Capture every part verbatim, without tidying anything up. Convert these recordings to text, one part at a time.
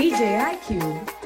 D J I Q.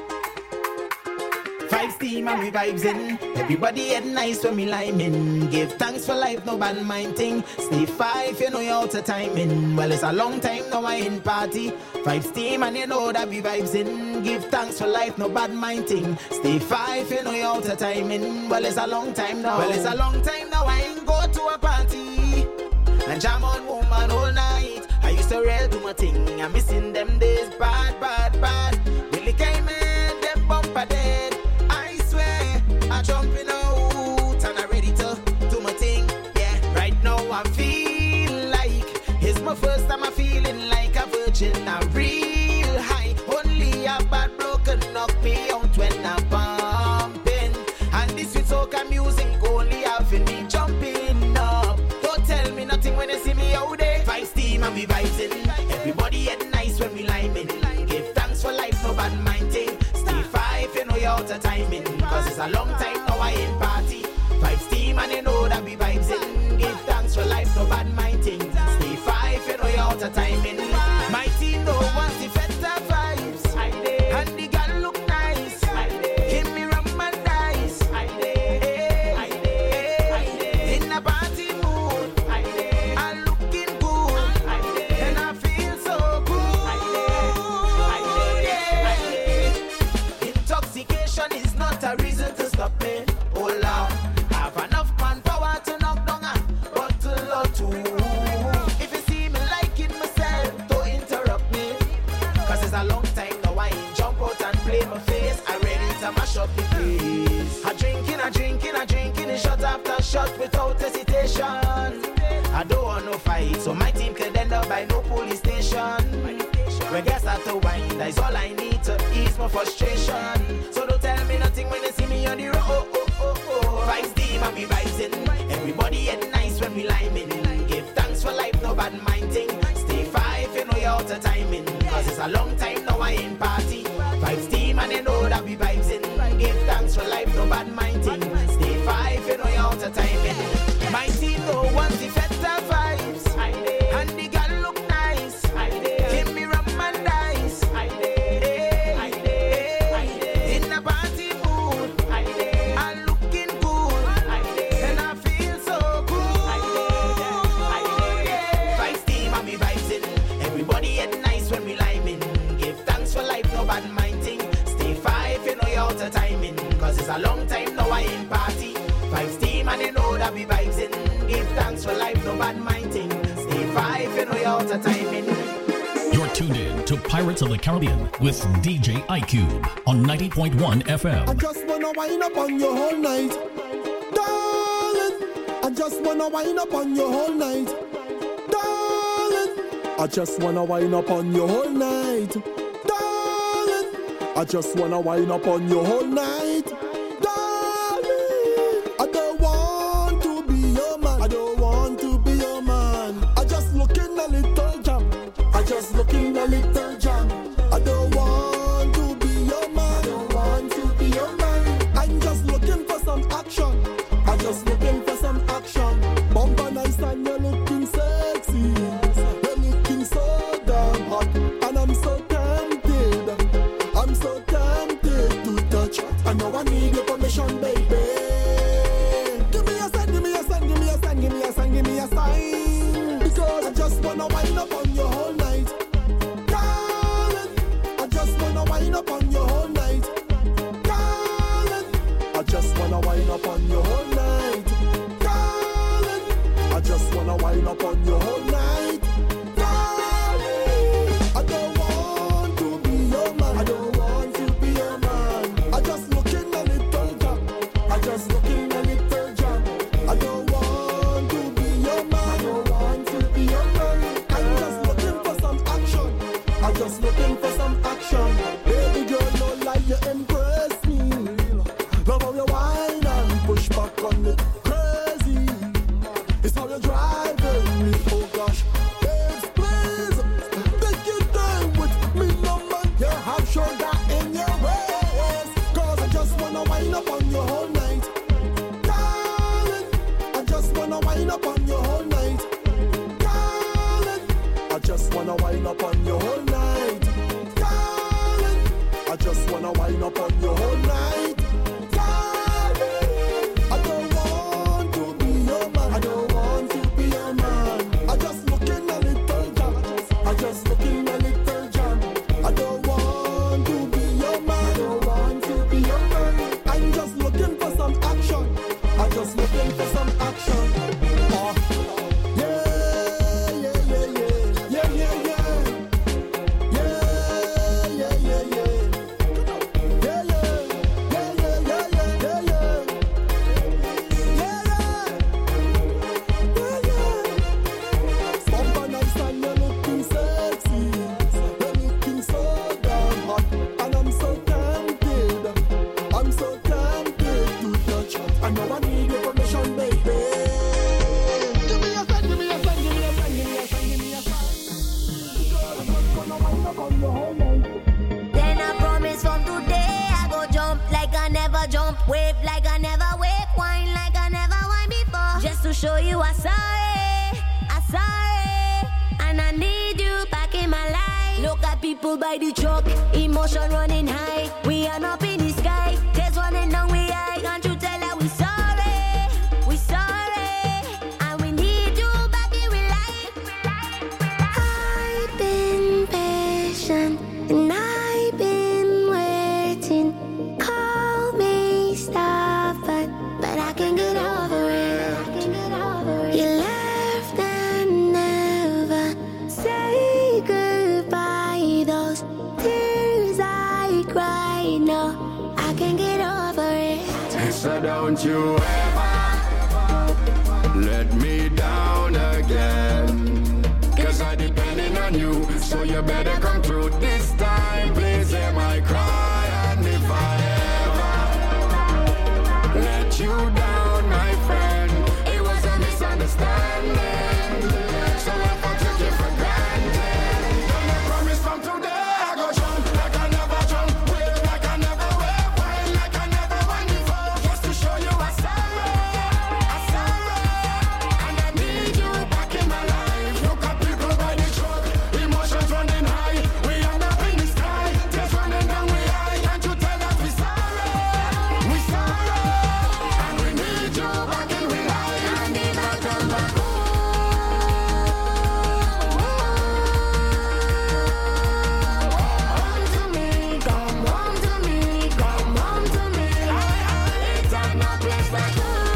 Five steam and we vibes in. Everybody head nice when me liming. Give thanks for life, no bad mind thing. Stay five, you know you're out of timing. Well, it's a long time now I in party. Five steam and you know that we vibes in. Give thanks for life, no bad mind thing. Stay five, you know you're out of timing. Well, it's a long time now. Well, it's a long time now I ain't go to a party and jam on woman all night. I used to rail do my thing. I'm missing them days, bad, bad, bad. Really came in, them bumper dead. I'm jumping out and I'm ready to do my thing. Yeah, right now I feel like it's my first time I'm feeling like a virgin. I'm real high. Only a bad broken knock me out when I'm pumping. And this with soca music only having me jumping up. Don't tell me nothing when you see me out there. Five steam and we vibes in. Everybody head nice when we liming. Give thanks for life, no bad mind thing. Stay five, you know you're out of timing. Cause it's a long time now I ain't party. Five steam and you know that we vibes in. Give thanks for life, no bad mind thing. Stay five, you know you're out of timing. My team no wants the better vibes. And the girl look nice. Give me rum and dice. In a party mood. I'm looking good. And I feel so good. Intoxication is not a reason to stop me. Oh Lord, have enough manpower to knock down a bottle or two. If you see me liking myself, don't interrupt me. Cause it's a long time now I ain't jump out and play my face. I'm ready to mash up the place. I drinking, I drinking, I drinking, a shot after shot without hesitation. I don't want no fight, so my team can end up by no police station. When gas start to wine, that's all I need to ease my frustration. So don't tell me nothing when you see me on the road. Oh, oh, oh, oh. Five steam and we vibes in. Everybody head nice when we liming. Give thanks for life, no bad mind thing. Stay five, you know you're out of timing. Cause it's a long time now I ain't party. Five steam and you know that we vibes in. Give thanks for life, no bad mind thing. Stay five, you know you're out of timing. My team no wants the better vibes. And the girl look nice. Give me rum and dice. In a party mood. I'm looking good. And I feel so good. Five steam and we vibes in. Everybody head nice when we liming. Give thanks for life, no bad mind thing. Stay five, you know you're out of timing. Cause it's a long time now I ain't party. Five steam and you know that we vibes in. Give thanks for life, no bad mind thing. Stay five, you know you're out of timing. You're tuned in to Pirates of the Caribbean with D J I-Cube on ninety point one F M. I just wanna wind up on you whole night, darling. I just wanna wind up on you whole night, darling. I just wanna wind up on you whole night, darling. I just wanna wind up on you whole night, darling. I don't want to be your man. I don't want to be your man. I just looking a little jam. I just looking a little jam. I don't want to be your man. I don't want to be your man. I'm just looking for some action. I'm just looking for some action. Bumper nice and you're looking sexy. You're looking so damn hot. And I'm so tempted. I'm so tempted to touch. I know I need your permission, baby. Give me a sign, give me a sign, give me a sign, give me a sign, give me a sign. Because I just wanna wind up on your whole night, darling. I just wanna wind up on your whole night, darling. I just wanna wind up on your whole night, darling. I just wanna wind up on your whole night, darling. I don't want to be your man. I don't want to be your man. I just looking a little jam. I just looking a little jam. I don't want to be your man. I don't want to be your man. I'm just looking for some action. I'm just looking for some action. Baby girl, no lie, you impress me. Love how you whine and push back on it. Crazy. It's how you're driving me. Oh gosh. Babes, please. Take your time with me, no man. You have shoulder in your waist. Cause I just wanna wind up on your whole night, darling. I just wanna wind up on your whole night, darling. I just wanna wind up on your whole night, darling. just wanna wind up on you all night. I don't want to be your man. I don't want to be your man. I just looking a little jam. I just looking a little jam. I don't want to be your man. I don't want to be your man. I'm just looking for some action. I'm just looking for some action. Oh. Yeah, yeah, yeah, yeah, yeah, yeah, yeah. Yeah, yeah, yeah, yeah. Yeah, yeah, yeah, yeah, yeah, yeah, yeah, yeah. Yeah, yeah, yeah, yeah. Bumper nice and you're looking sexy. You're looking so damn hot. And I'm so tempted. I'm so tempted to touch. I know I need your permission, baby. Give me a sign, give me a sign, give me a sign, give me a sign, give me a sign. Girl, I'm not gonna wind up on your whole night. Then I promise from today I go jump like I never jump, wave like I never wave, whine like I never whine before. Just to show you I'm sorry, I'm sorry, and I need you back in my life. Look at people by the truck, emotion running high. We are up in the sky, tears running down we eye. Can't you tell that we sorry, we sorry, and we need you back in we life. I've been patient and I've been waiting. Call me stubborn, but I can get over it. You left and never say goodbye. Those tears I cry, no, I can get over it. So don't you ever let me down again, 'cause I'm depending on you, so you better come through this time. Please hear my cry, and if I ever let you down, my friend, it was a misunderstanding. So if I took you for granted, then I promise from today I go jump like I never jump, wave like I never wave, whine like I never whine before, just to show you I'm sorry, I'm sorry, and I need you back in my life. Look at people by the truck, emotions running high. We end up in the sky, tears running down we eye. Can't you tell that we sorry, we sorry, and we need you back in we life. And if I come back home, home to me, come home to me, come home to me. I, I, it's a no place like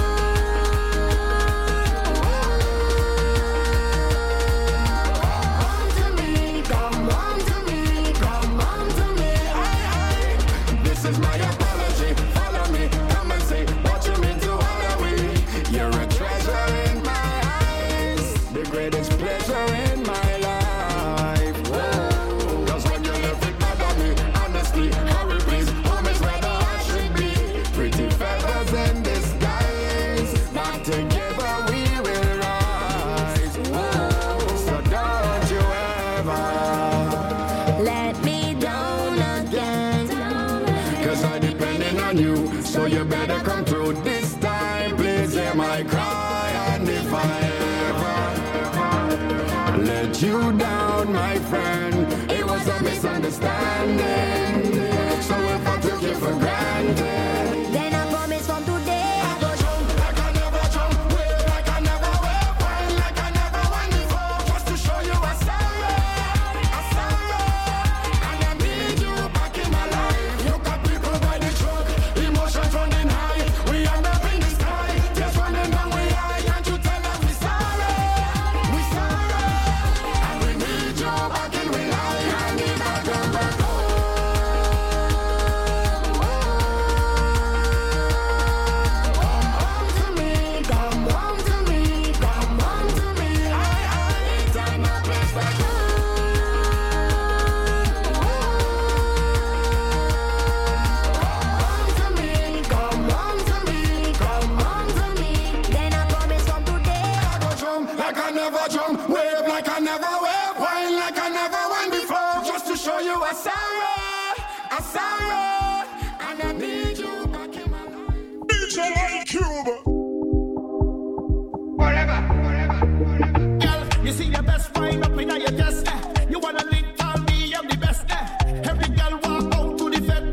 home to me, come home to me, come home to me. I, I, this is my apology. Follow me, come and see what you mean to all of we. You're a treasure in my eyes, the greatest pleasure in my life. Whoa. 'Cause when you left it bad on me, honestly, hurry please, home is where the heart should be. Pretty feathers in disguise, back together we will rise. Whoa. So don't you ever Let me down again. 'cause I'm depending on you, so you better come through this time. Please hear my cry, and if I ever let you down, my friend, it was a misunderstanding. So if I took you for granted, Then I promise from today I go jump. like I never jump, wave like I never wave, whine like I never whine before, just to show you I'm sorry, I'm sorry, and I need you back in my life. Look at people by the truck, emotions running high. We end up in the sky, tears running down we eye. Can't you tell that we sorry, we sorry, and we need you back in we life. And if I come back home, home to me, come home to me, come home to me. I, I, it's a no place like home to me, come home to me, come home to me. Then I promise from today I go jump like I never jump, wave like I never wave, whine like I never whine before, just to show you I'm sorry, I'm sorry, and I need you back in my life. D J iCube. Forever, forever, forever. Girl, you see your best wine up in your chest. Eh. You wanna link, tell me I'm the best. Eh. Every girl walk out to the fed.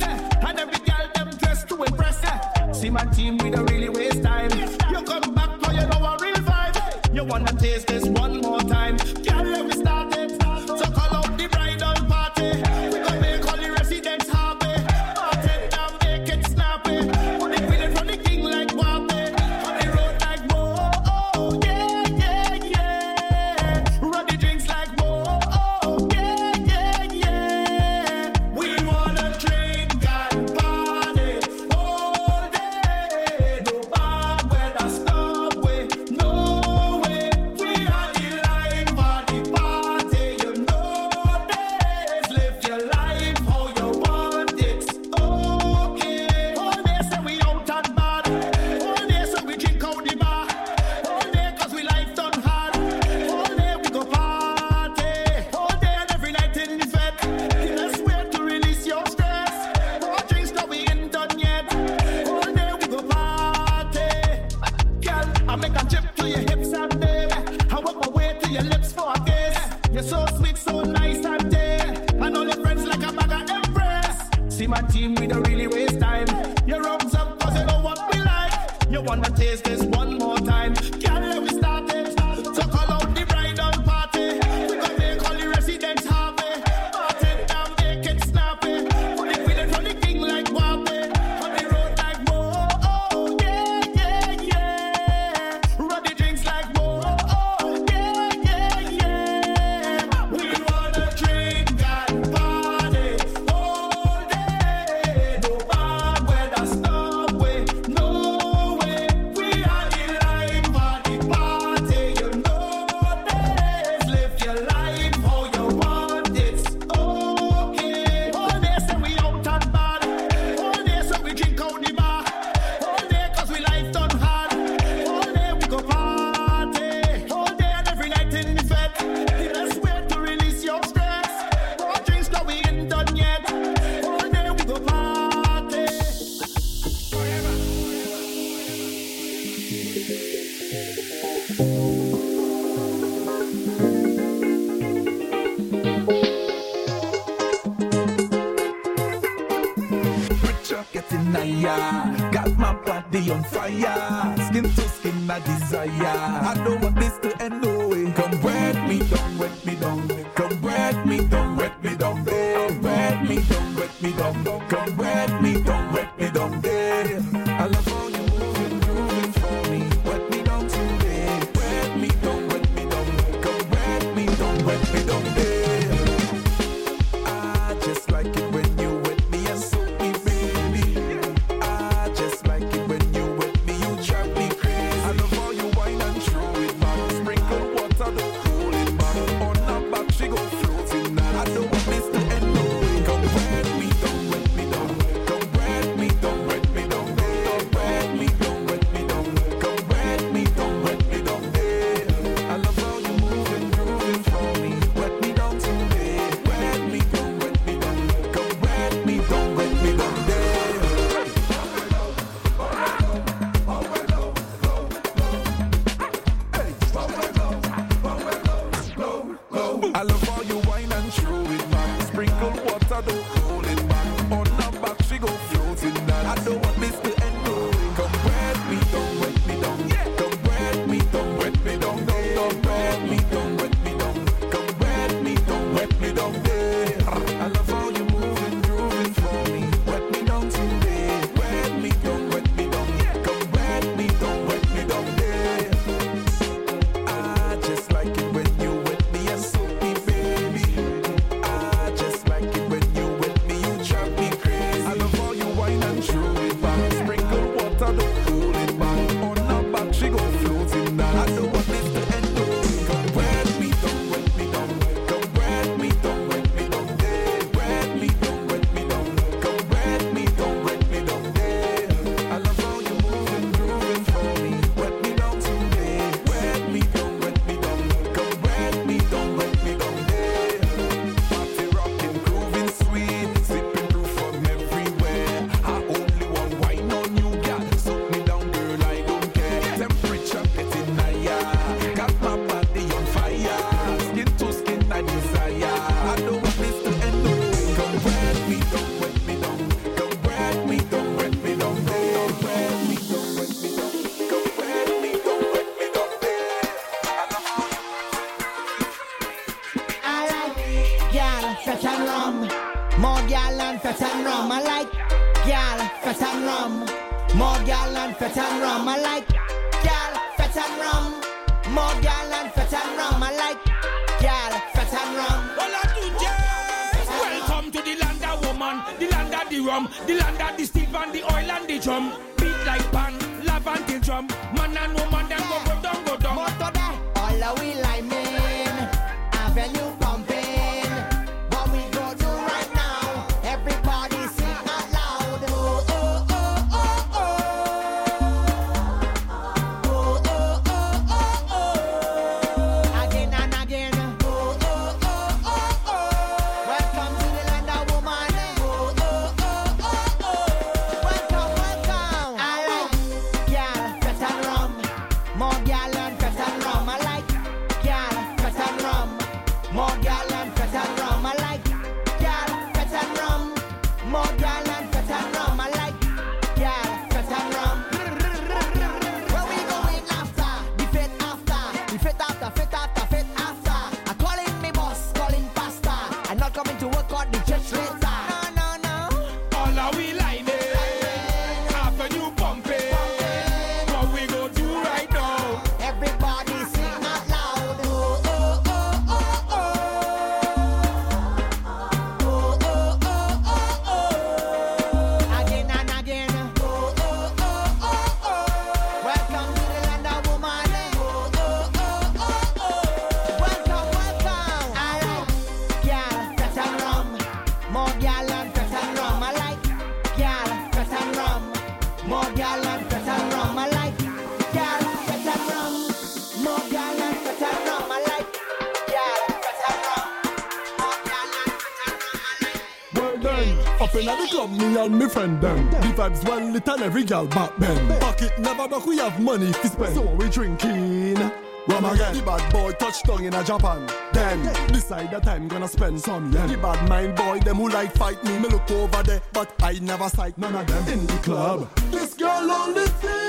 You're so sweet, so nice and dear. And all your friends like a bag of Empress. See my team, we don't really waste time. You rubs up cause you know what we like. You wanna taste this one more time. Can't let we start it. So call out the bridal party. We gon' make all the residents happy. Party down, make it snappy. Put it with it from the king like Wappy. On the road like whoa, oh, yeah, yeah, yeah. Run the drinks like whoa, oh, yeah, yeah, yeah. We wanna drink and party all day. No bad weather, stop way, no way. We are the life of the party, you know this. Live your life how you want it, okay. All day say we out and bad. All day say we drink out the bar. All day cause we life done hard. All day we go party. All day and every night in the fed. The best way to release your stress. More drinks that we ain't done yet. All day we go party. Richer getting higher, got my body on fire, skin to skin I desire. I don't want this to end no way. Come wet me down, wet me down. Come wet me down, wet me down. Come wet me down, wet me down. Come wet me down, wet me down. There, I love how you moving, grooving for me. Wet me down today. Wet me down, wet me down. Come wet me down, wet me down. There, I just like it when you wet me and soak me, baby. I just like it when you wet me, you drive me crazy. I love how you whine and throw it back. Sprinkle water, don't cool it back. On her back, she go floating now. I don't want this to end no way. Come wet me down, wet me down. Come wet me down, wet me down. Come wet me down, wet me down. Come wet me down, wet me down. There, I love how you moving, grooving for me. Wet me down today. Wet me down, wet me down. Come wet me down, wet me down. There. I love how you whine and throw it back. Sprinkle water, don't hold it back. On her back, she go floating down. I don't want this to end no way. Come wet me down, wet me down. Come wet me down, wet me down. Come wet me down, wet me down. Come wet me down, wet me down. There, I love how you moving, grooving for me. Wet me down today. Wet me down, wet me down. Come wet me down, wet me down. There, I just like it when you wet me and soak me, baby. I just like it when you wet me, you drive me crazy. I love how you whine and throw it back. Sprinkle water, don't cool it back. On her back, she go floating down. I don't want this to end no way. Come wet me down, wet me down. Come wet me down, wet me down. There, wet me down, wet me down. Come wet me down, wet me down. There, I love how you moving, grooving for me. Wet me down today. Wet me down, wet me down. Come wet me down, wet me down. There, party rocking, grooving sweet, sipping through from everywhere. I only want wine on you, girl. Soak me down, girl, I don't care. Temperature getting higher, got my body on fire. Skin to skin, I desire. I don't want this to end no way. Come wet me down, wet me down. Come wet me down, wet me down. Come wet me down, wet me down. Come wet me down, wet me down. I love how you I like gal, fat and rum. More gal and fat and rum. I like gal, fat and rum. More gal and fat and rum. I like gal, fat and rum. More gal and fat and rum. I like gal, fat and rum. Hola to Jess. Welcome to the land of woman, the land of the rum, the land of the steve and the oil and the drum. Beat like pan, laugh until drum. Man and woman, them go go down, go down. Motor there, all the we liming, avenue pumping. What we go do right now? Everybody sing out loud. Oh oh oh oh oh. Oh oh oh oh oh. Again and again. Oh oh oh oh oh. Welcome to the land of woman. Oh oh oh oh oh. Welcome, welcome. I like gal, fat and rum. More gal and fat and rum. I like gal, Up in the club, me and me friend them. The vibes well lit and every girl back then. Pocket never broke, we have money to spend. So we drinking rum again. The bad boy touchdown in a Japan. Then decide that I'm gonna spend some yen. The bad mind boy, them who like fight me. Me look over there, but I never sight none of them in the club. This girl only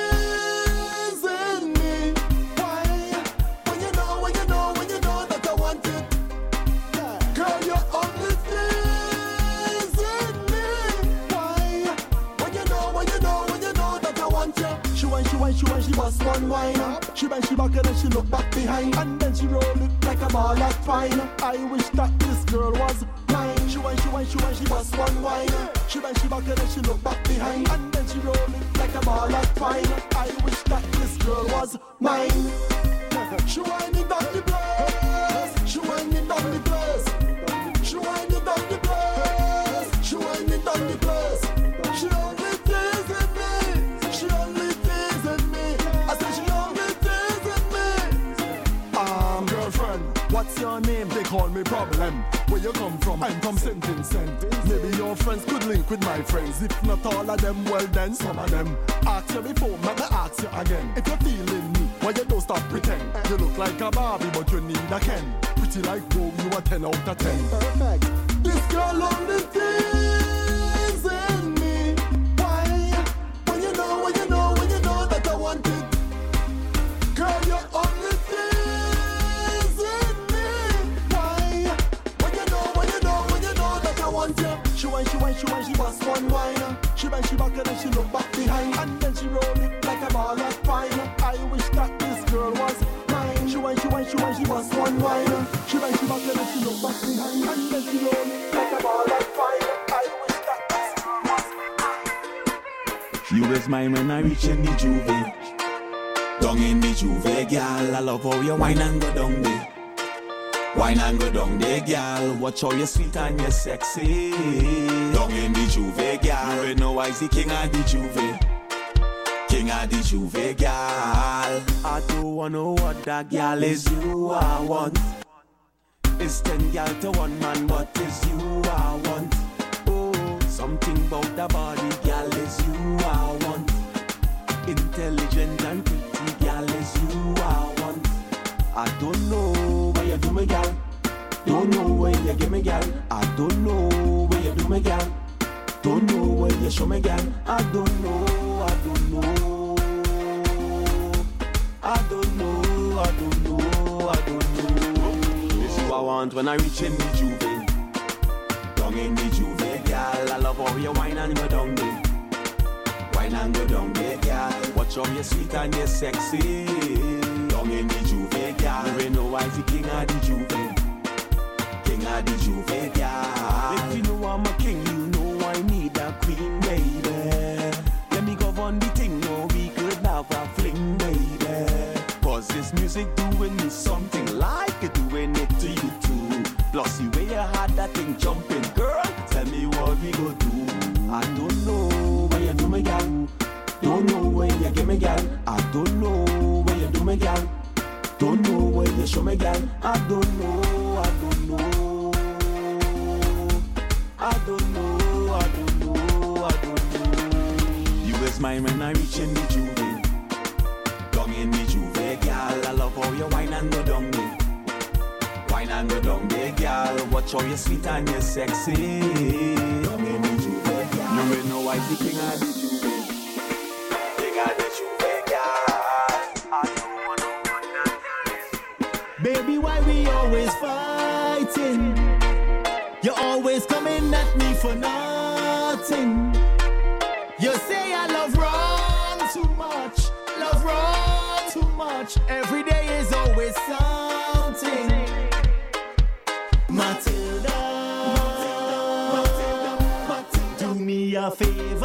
teasing me. Why? When you know, when you know, when you know that I want it. Girl, you're only teasing me. Why? When you know, when you know, when you know that I want you. She went, she went, she went, she bust one wine. She bent, she back and then she look back behind. And then she roll it like a ball of twine. I wish that this girl was mine. She went, she went, she went, she bust one wine. She bent, she back and then she look back behind. And then she roll it like a ball of twine. I wish that this girl was mine. She whining down the place. She whining down the place. She whining down the place. She whining down the place. She only teasing me. She only teasing me. I said she only teasing me. Um, girlfriend, what's your name? They call me Problem. Where you come from? I'm from Saint Vincent. Maybe your friends could link with my friends. If not all of them, well then some of them. Ask you before, let me ask you again. If you're feeling me, why you don't stop pretend? You look like a Barbie, but you need a Ken. Pretty like Rome, you are ten out of ten. Perfect. This girl only teasing me. Why? When you know, when you know, when you know that I want it. Girl, you're only teasing me. Why? When you know, when you know, when you know that I want you. She went, she went, she went, she bust one wine. She bent, she back and then she look back behind. And then she roll it like a ball of twine. I wish that this girl was mine. She went, she went, she went, she bust one wine. She bent, she back and then she look back behind. And then she roll it like a ball of twine. I wish that this girl was mine. You was mine when I reach in the Juve. Down in the Juve, girl. I love how you wine and go down there. Wine and go down there, girl. Watch how you sweet and you sexy. Down in the Juve, girl. You know I see king of the Juve. King of the Juve, girl. I don't wanna know what that girl is. You I want. It's ten girl to one man, but it's you I want. Oh, something about the body, girl, is you I want. Intelligent and pretty, girl, is you I want. I don't know what you do, me girl. Don't know where you give me, girl. I don't know where you do, me girl. Don't know where you show me, girl. I don't know, I don't know. I don't know, I don't know, I don't know. This is what I want when I reach in the Juve. Down in the Juve, girl. I love how you wine and go down there. Wine and go down there, girl. Watch how you sweet and you sexy. Down in the Juve, girl. You know I see king of the Juve. King of the Juve, girl. If you know I'm a king, you know I need a queen, baby. Let me go on the thing, no, we could have a fling, baby. Cause this music doing me something like it doing it to you too. Plus the way you had that thing jumping, girl, tell me what we go do. I don't know where you do me, girl. Don't know where you give me, girl. I don't know where you do me, girl. Don't know where you show me, girl. I don't know, I don't know. I don't know, I don't know, I don't know. You is mine when I reach in the Juve. Down in the Juve, girl. I love how you wine and go down there. Wine and go down there, girl. Watch how you sweet and you sexy. Down in the Juve, girl. You will know why the king of the Juve. King of the Juve, girl. I don't wanna run that. Baby, why we always fighting? You're always coming at me for nothing. You say I love wrong too much, love wrong too much. Every day is always something. Matilda, Matilda, Matilda, do me a favor.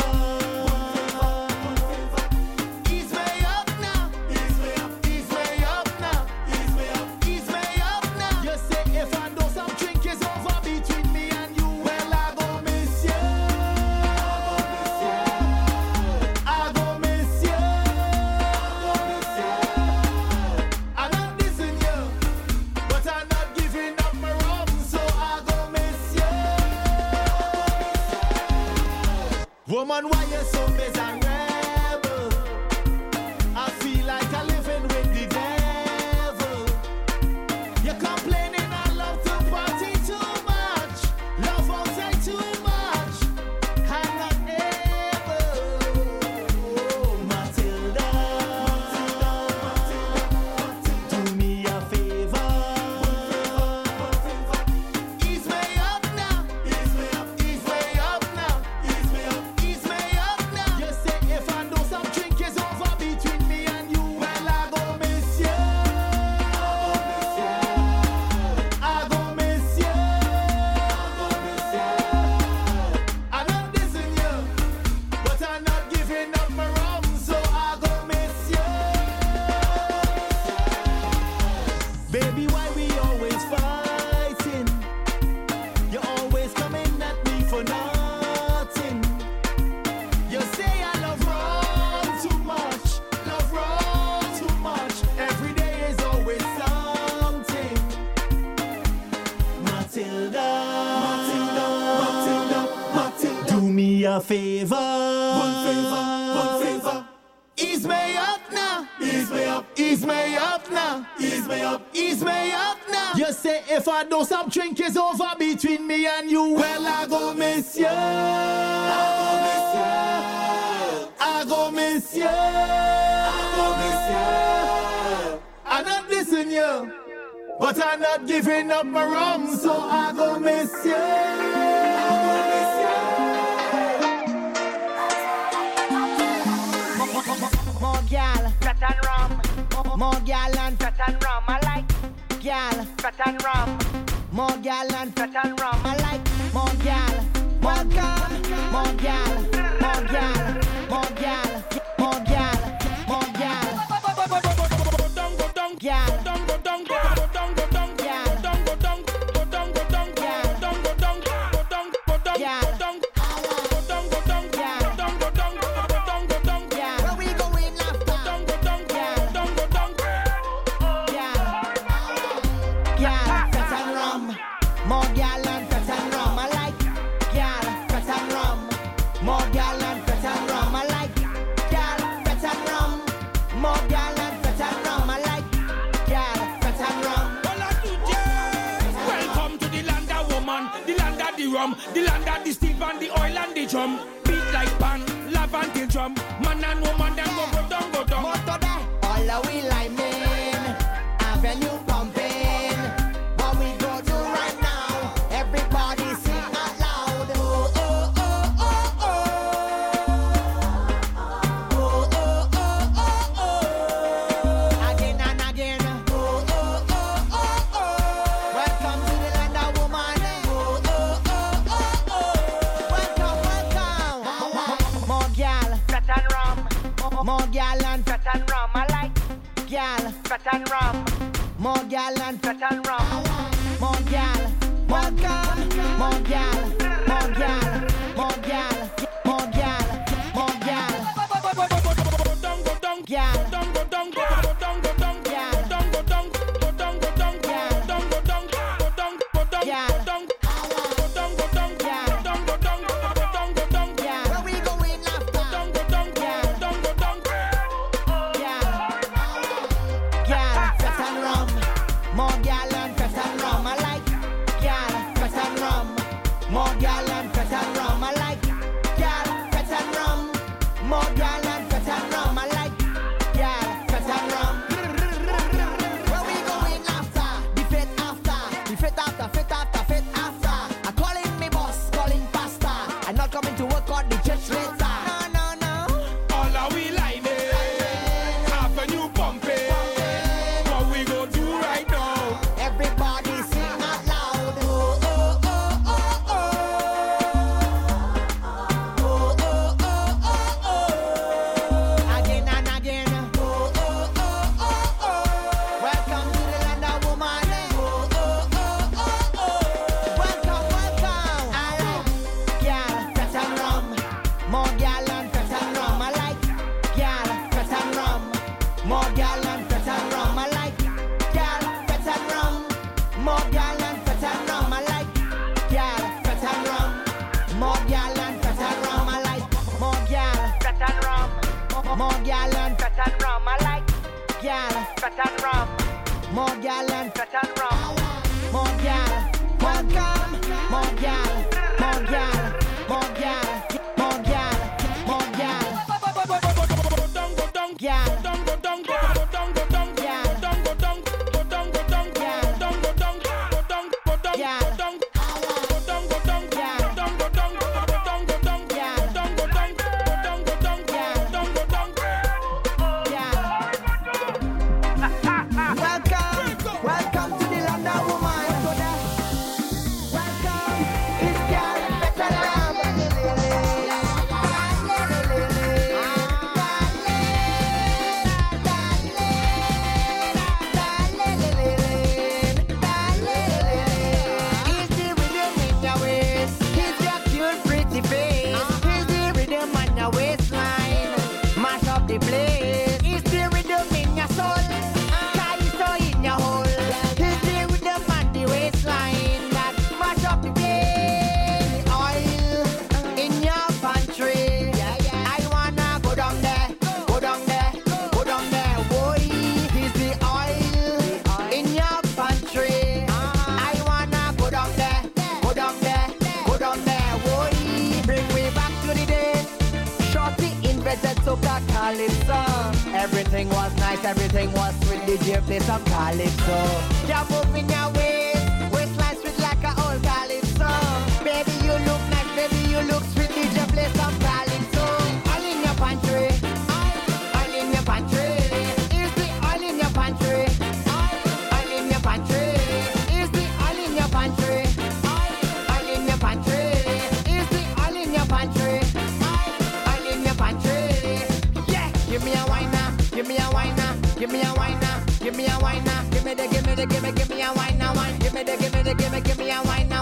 Woman, why you so miserable? I feel like I'm living with the devil. You're complaining I love to party too much, love outside too much. I'm not able. Oh, Matilda, do me a favor. Ease me up now. Ease me up. Ease me up now. Ease me up. Ease me up now. You say if I know some drink is over between me and you, well I go miss you. I go miss you. I'm not dissing you, but I'm not giving up my rum, so I go miss you. Baby, why we always fighting? You're always coming at me for nothing. You say I love wrong too much, love wrong too much. Every day is always something. Matilda, Matilda, Matilda, Matilda, do me a favor. One favor, one favor. Ease me up now. Ease me up. Ease me up now. Ease me up. Ease me up now. You say if I don't stop drink is over between me and you, well I go miss you. I go miss you. I go miss you. I'm not dissing you, but I'm not giving up my rum, so I go miss you. I go miss you. More gal, fat and rum. More gal and fat and rum. I like gal, fat and rum. More gal and fat and rum. I like more gal, more gal, more gal, more gal, more gal, more gal, more gal. Gal, where we going after? Gal, fat and rum. More gal and fat and rum. I like gal, fat and rum. More gal and fat and rum. I like gal, fat and rum. More gal and fat and rum. I like gal, fat and rum. Welcome to the land of woman, the land of the rum, the land of the steep and the oil and the drum. Beat like pan, love and the drum. Man and woman, them go go down, go down. Motor there, all the way like men. Avenue pumping. What we go do right now? Everybody sing out loud. Oh, oh, oh, oh, oh. Oh, oh, oh, oh, oh. Again and again. Oh, oh, oh, oh, oh. Welcome to the land of woman. Oh, oh, oh, oh, oh. Welcome, welcome. More gal, fat and rum. More gal and fat and rum. I like gal, fat and rum. More gal and fat and rum. More gal, welcome. More gal, more gal, more gal, more gal, more gal. Gal, where we going after? Gal, fat and rum. More gal and fat and rum. I like gal, fat and rum. More gal and fat and rum. I like gal, fat and rum. More gal and fat and rum. I like gal, fat and rum. Where we going after? The fit after, the fit after, fit after, fit after. I calling me boss, calling pastor. I'm not coming to work on the church later. No, no, no. All are we liming, half a new pumping. What we go do right now? Everybody sing out loud. Oh, oh, oh, oh, oh. fat and rum. More gal and fat and rum. More gal, welcome. More gal, more gal, more gal, more gal, more gal. Gal. Everything was nice, everything was sweet. D J play some calypso. You're moving your waist, waistline sweet like a old calypso. Baby, you look nice, baby, you look sweet. D J play some calypso. All in your pantry, all in your pantry. Is the all in your pantry? All in your pantry. Is the all in your pantry? All in your pantry. Is the all in your pantry? All in your pantry. Yeah, give me a wine now. Give me a wine now, give me a wine now, give me a wine now, give me the, give me the, give me, give me.